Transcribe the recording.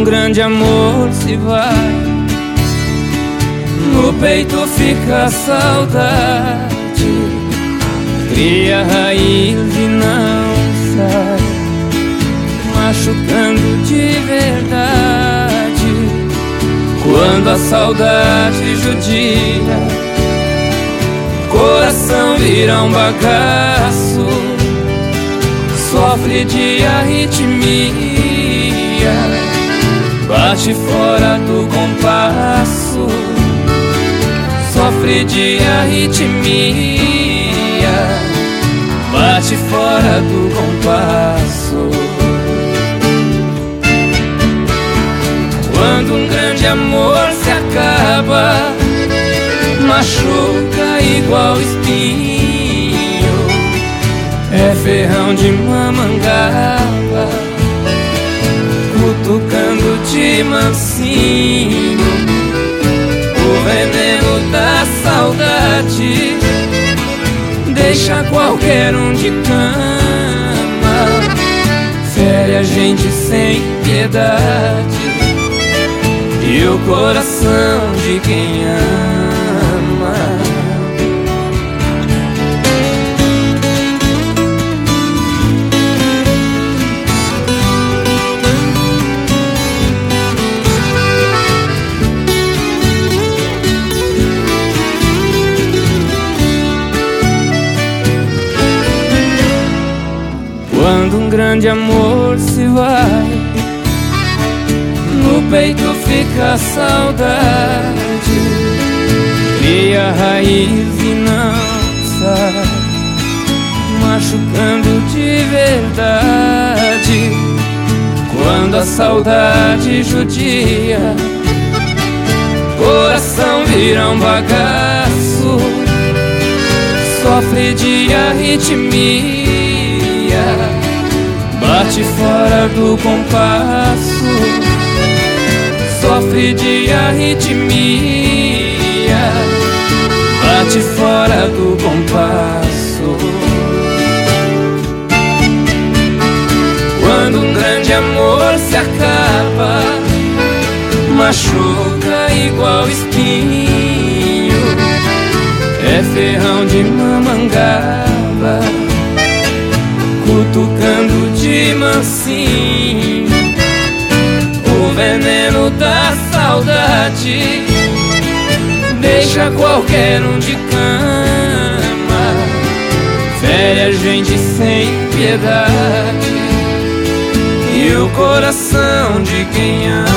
grande amor se vai, no peito fica a saudade, cria raiz e não sai, machucando de verdade. Quando a saudade judia, coração vira um bagaço, sofre de arritmia, bate fora do compasso, sofre de arritmia, bate fora do compasso. Quando um grande amor se acaba, machuca igual espinho, é ferrão de mamangava, cutucando de mansinho, o veneno da saudade deixa qualquer um de cama, fere a gente sem piedade e o coração de quem ama. Quando um grande amor se vai, no peito fica a saudade, cria raiz e não sai, machucando de verdade. Quando a saudade judia, coração vira um bagaço, sofre de arritmia, bate fora do compasso, sofre de arritmia, bate fora do compasso. Quando um grande amor se acaba, machuca igual espinho, é ferrão de mamangava, cutucando de mansinho, o veneno da saudade deixa qualquer um de cama, fere a gente sem piedade e o coração de quem ama.